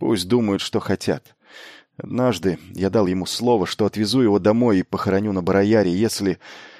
Пусть думают, что хотят. Однажды я дал ему слово, что отвезу его домой и похороню на Барояре, если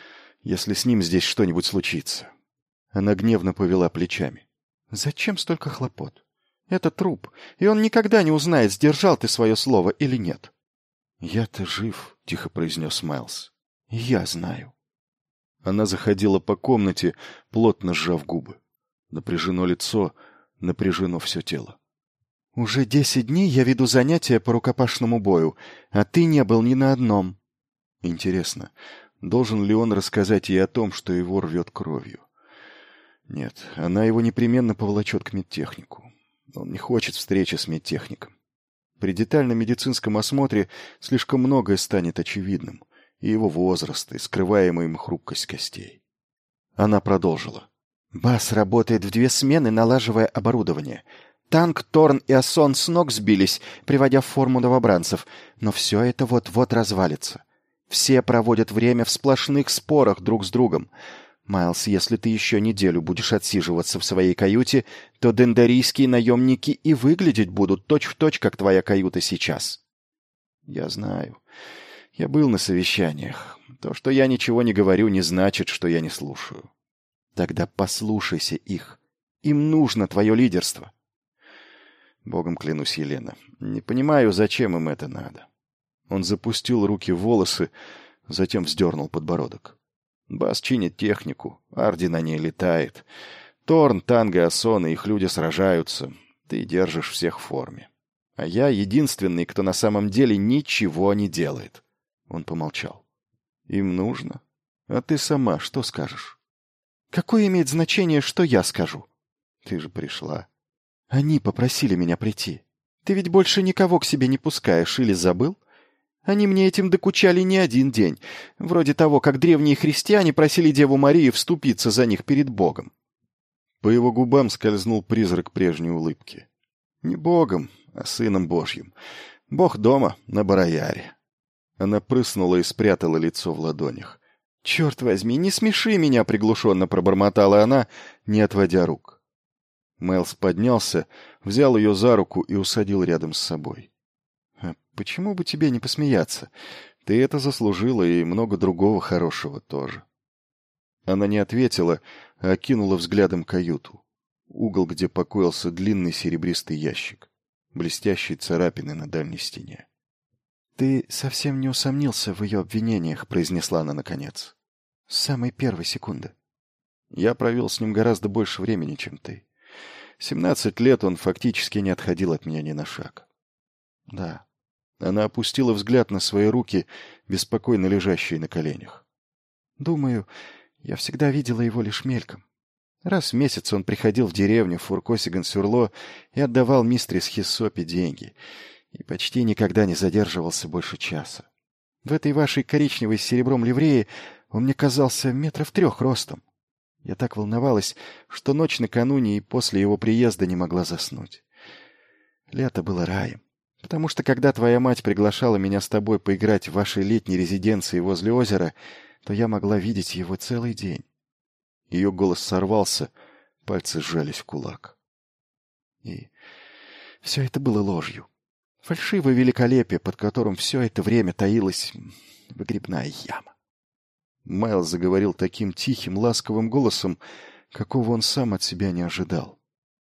с ним здесь что-нибудь случится. Она гневно повела плечами. Зачем столько хлопот? Это труп, и он никогда не узнает, сдержал ты свое слово или нет. Я-то жив, тихо произнес Майлз. Я знаю. Она заходила по комнате, плотно сжав губы. Напряжено лицо, напряжено все тело. Уже 10 дней я веду занятия по рукопашному бою, а ты не был ни на одном. Интересно, должен ли он рассказать ей о том, что его рвет кровью? Нет, она его непременно поволочет к медтехнику. Он не хочет встречи с медтехником. При детальном медицинском осмотре слишком многое станет очевидным. И его возраст, и скрываемая им хрупкость костей. Она продолжила. Бас работает в 2 смены, налаживая оборудование. Танк, Торн и Асон с ног сбились, приводя в форму новобранцев. Но все это вот-вот развалится. Все проводят время в сплошных спорах друг с другом. Майлз, если ты еще неделю будешь отсиживаться в своей каюте, то дендарийские наемники и выглядеть будут точь-в-точь, как твоя каюта сейчас. Я знаю. Я был на совещаниях. То, что я ничего не говорю, не значит, что я не слушаю. Тогда послушайся их. Им нужно твое лидерство. Богом клянусь, Елена, не понимаю, зачем им это надо. Он запустил руки в волосы, затем вздернул подбородок. Бас чинит технику, Арди на ней летает. Торн, Танго, Асон и их люди сражаются. Ты держишь всех в форме. А я единственный, кто на самом деле ничего не делает. Он помолчал. Им нужно. А ты сама что скажешь? Какое имеет значение, что я скажу? Ты же пришла. Они попросили меня прийти. Ты ведь больше никого к себе не пускаешь или забыл? Они мне этим докучали не один день, вроде того, как древние христиане просили Деву Марию вступиться за них перед Богом. По его губам скользнул призрак прежней улыбки. Не Богом, а Сыном Божьим. Бог дома, на Барояре. Она прыснула и спрятала лицо в ладонях. «Черт возьми, не смеши меня!» — приглушенно пробормотала она, не отводя рук. Майлз поднялся, взял ее за руку и усадил рядом с собой. «А почему бы тебе не посмеяться? Ты это заслужила, и много другого хорошего тоже». Она не ответила, а окинула взглядом каюту. Угол, где покоился длинный серебристый ящик. Блестящие царапины на дальней стене. «Ты совсем не усомнился в ее обвинениях», — произнесла она наконец. «С самой первой секунды. Я провел с ним гораздо больше времени, чем ты. 17 лет он фактически не отходил от меня ни на шаг». «Да». Она опустила взгляд на свои руки, беспокойно лежащие на коленях. «Думаю, я всегда видела его лишь мельком. Раз в месяц он приходил в деревню в Фуркосиган-Сюрло и отдавал мистерис Хиссопе деньги, и почти никогда не задерживался больше часа. В этой вашей коричневой с серебром ливрее он мне казался 3 метра ростом. Я так волновалась, что ночь накануне и после его приезда не могла заснуть. Лето было раем, потому что когда твоя мать приглашала меня с тобой поиграть в вашей летней резиденции возле озера, то я могла видеть его целый день». Ее голос сорвался, пальцы сжались в кулак. И все это было ложью. Фальшивое великолепие, под которым все это время таилась выгребная яма. Майлз заговорил таким тихим, ласковым голосом, какого он сам от себя не ожидал.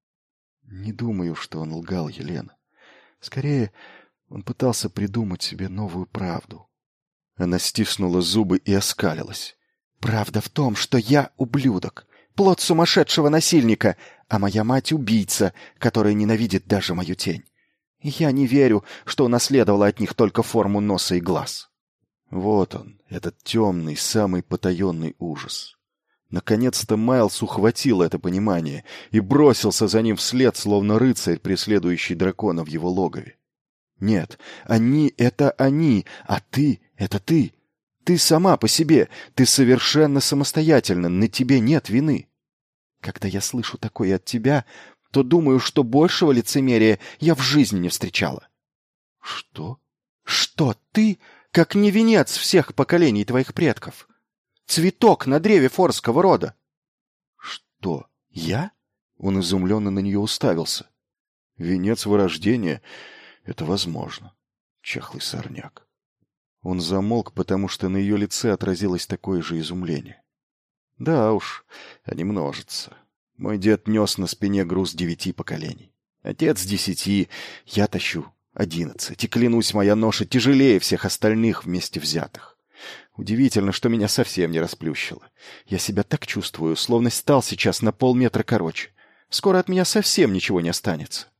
Не думаю, что он лгал, Елена. Скорее, он пытался придумать себе новую правду. Она стиснула зубы и оскалилась. «Правда в том, что я ублюдок, плод сумасшедшего насильника, а моя мать — убийца, которая ненавидит даже мою тень. Я не верю, что унаследовала от них только форму носа и глаз». Вот он, этот темный, самый потаенный ужас. Наконец-то Майлз ухватил это понимание и бросился за ним вслед, словно рыцарь, преследующий дракона в его логове. Нет, они — это они, а ты — это ты. Ты сама по себе, ты совершенно самостоятельна, на тебе нет вины. Когда я слышу такое от тебя, то думаю, что большего лицемерия я в жизни не встречала. Что? Что ты, как не венец всех поколений твоих предков? Цветок на древе форского рода. Что, я? Он изумленно на нее уставился. Венец вырождения — это возможно. Чахлый сорняк. Он замолк, потому что на ее лице отразилось такое же изумление. Да уж, они множатся. Мой дед нес на спине груз 9 поколений. Отец 10, я тащу 11. И клянусь, моя ноша тяжелее всех остальных вместе взятых. Удивительно, что меня совсем не расплющило. Я себя так чувствую, словно стал сейчас на полметра короче. Скоро от меня совсем ничего не останется.